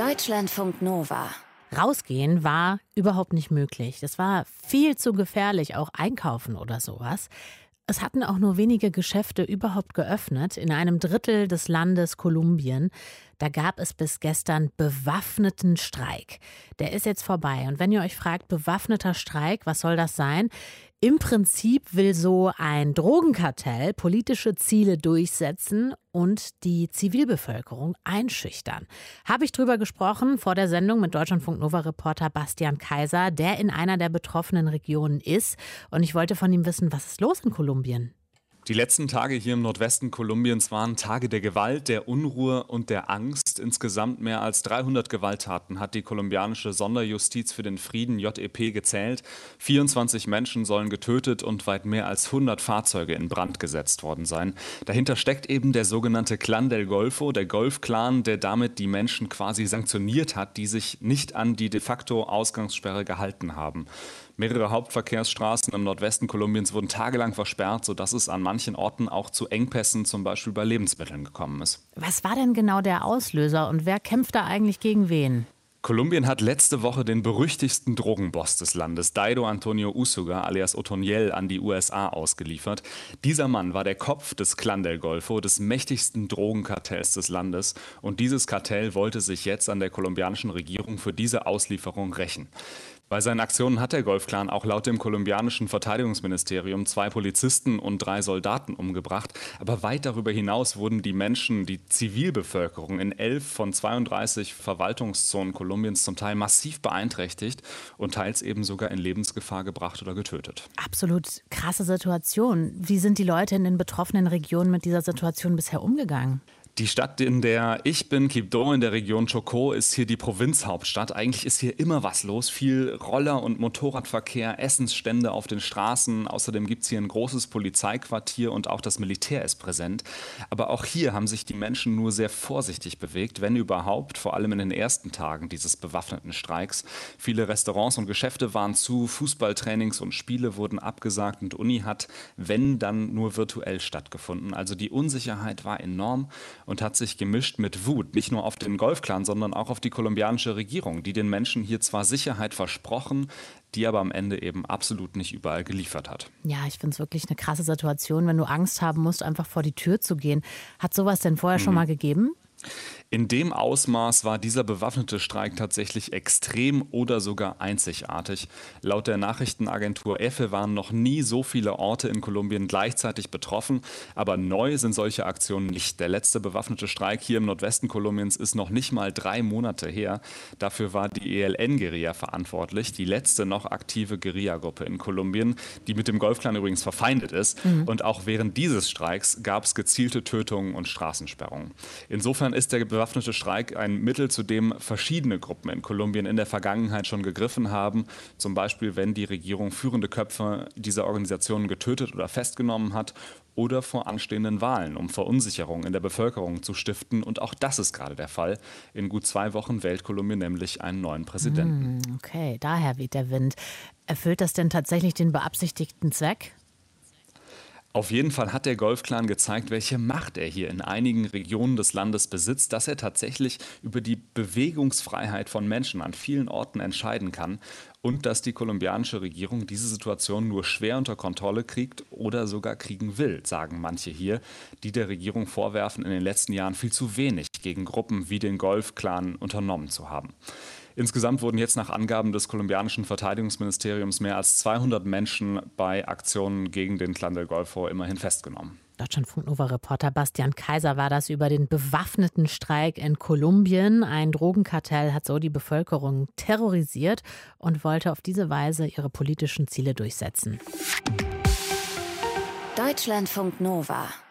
Deutschlandfunk Nova. Rausgehen war überhaupt nicht möglich. Das war viel zu gefährlich, auch einkaufen oder sowas. Es hatten auch nur wenige Geschäfte überhaupt geöffnet in einem Drittel des Landes Kolumbien. Da gab es bis gestern bewaffneten Streik. Der ist jetzt vorbei. Und wenn ihr euch fragt, bewaffneter Streik, was soll das sein? Im Prinzip will so ein Drogenkartell politische Ziele durchsetzen und die Zivilbevölkerung einschüchtern. Habe ich drüber gesprochen vor der Sendung mit Deutschlandfunk-Nova-Reporter Bastian Kaiser, der in einer der betroffenen Regionen ist. Und ich wollte von ihm wissen, was ist los in Kolumbien? Die letzten Tage hier im Nordwesten Kolumbiens waren Tage der Gewalt, der Unruhe und der Angst. Insgesamt mehr als 300 Gewalttaten hat die kolumbianische Sonderjustiz für den Frieden JEP gezählt. 24 Menschen sollen getötet und weit mehr als 100 Fahrzeuge in Brand gesetzt worden sein. Dahinter steckt eben der sogenannte Clan del Golfo, der Golfclan, der damit die Menschen quasi sanktioniert hat, die sich nicht an die de facto Ausgangssperre gehalten haben. Mehrere Hauptverkehrsstraßen im Nordwesten Kolumbiens wurden tagelang versperrt, sodass es an manchen Orten auch zu Engpässen, zum Beispiel bei Lebensmitteln, gekommen ist. Was war denn genau der Auslöser und wer kämpft da eigentlich gegen wen? Kolumbien hat letzte Woche den berüchtigsten Drogenboss des Landes, Dairo Antonio Usuga alias Otoniel, an die USA ausgeliefert. Dieser Mann war der Kopf des Clan del Golfo, des mächtigsten Drogenkartells des Landes. Und dieses Kartell wollte sich jetzt an der kolumbianischen Regierung für diese Auslieferung rächen. Bei seinen Aktionen hat der Golfclan auch laut dem kolumbianischen Verteidigungsministerium 2 Polizisten und 3 Soldaten umgebracht. Aber weit darüber hinaus wurden die Menschen, die Zivilbevölkerung in 11 von 32 Verwaltungszonen Kolumbiens zum Teil massiv beeinträchtigt und teils eben sogar in Lebensgefahr gebracht oder getötet. Absolut krasse Situation. Wie sind die Leute in den betroffenen Regionen mit dieser Situation bisher umgegangen? Die Stadt, in der ich bin, Quibdó in der Region Chocó, ist hier die Provinzhauptstadt. Eigentlich ist hier immer was los. Viel Roller- und Motorradverkehr, Essensstände auf den Straßen. Außerdem gibt es hier ein großes Polizeiquartier und auch das Militär ist präsent. Aber auch hier haben sich die Menschen nur sehr vorsichtig bewegt, wenn überhaupt, vor allem in den ersten Tagen dieses bewaffneten Streiks. Viele Restaurants und Geschäfte waren zu, Fußballtrainings und Spiele wurden abgesagt und Uni hat, wenn dann, nur virtuell stattgefunden. Also die Unsicherheit war enorm und hat sich gemischt mit Wut, nicht nur auf den Golfclan, sondern auch auf die kolumbianische Regierung, die den Menschen hier zwar Sicherheit versprochen, die aber am Ende eben absolut nicht überall geliefert hat. Ja, ich finde es wirklich eine krasse Situation, wenn du Angst haben musst, einfach vor die Tür zu gehen. Hat sowas denn vorher schon mal gegeben? In dem Ausmaß war dieser bewaffnete Streik tatsächlich extrem oder sogar einzigartig. Laut der Nachrichtenagentur EFE waren noch nie so viele Orte in Kolumbien gleichzeitig betroffen. Aber neu sind solche Aktionen nicht. Der letzte bewaffnete Streik hier im Nordwesten Kolumbiens ist noch nicht mal 3 Monate her. Dafür war die ELN-Guerilla verantwortlich, die letzte noch aktive Guerillagruppe in Kolumbien, die mit dem Golfclan übrigens verfeindet ist. Und auch während dieses Streiks gab es gezielte Tötungen und Straßensperrungen. Insofern ist der bewaffnete Streik ein Mittel, zu dem verschiedene Gruppen in Kolumbien in der Vergangenheit schon gegriffen haben. Zum Beispiel, wenn die Regierung führende Köpfe dieser Organisationen getötet oder festgenommen hat oder vor anstehenden Wahlen, um Verunsicherung in der Bevölkerung zu stiften. Und auch das ist gerade der Fall. In gut 2 Wochen wählt Kolumbien nämlich einen neuen Präsidenten. Okay, daher weht der Wind. Erfüllt das denn tatsächlich den beabsichtigten Zweck? Auf jeden Fall hat der Golfclan gezeigt, welche Macht er hier in einigen Regionen des Landes besitzt, dass er tatsächlich über die Bewegungsfreiheit von Menschen an vielen Orten entscheiden kann und dass die kolumbianische Regierung diese Situation nur schwer unter Kontrolle kriegt oder sogar kriegen will, sagen manche hier, die der Regierung vorwerfen, in den letzten Jahren viel zu wenig gegen Gruppen wie den Golfclan unternommen zu haben. Insgesamt wurden jetzt nach Angaben des kolumbianischen Verteidigungsministeriums mehr als 200 Menschen bei Aktionen gegen den Clan del Golfo immerhin festgenommen. Deutschlandfunk-Nova-Reporter Bastian Kaiser war das über den bewaffneten Streik in Kolumbien. Ein Drogenkartell hat so die Bevölkerung terrorisiert und wollte auf diese Weise ihre politischen Ziele durchsetzen. Deutschlandfunk Nova.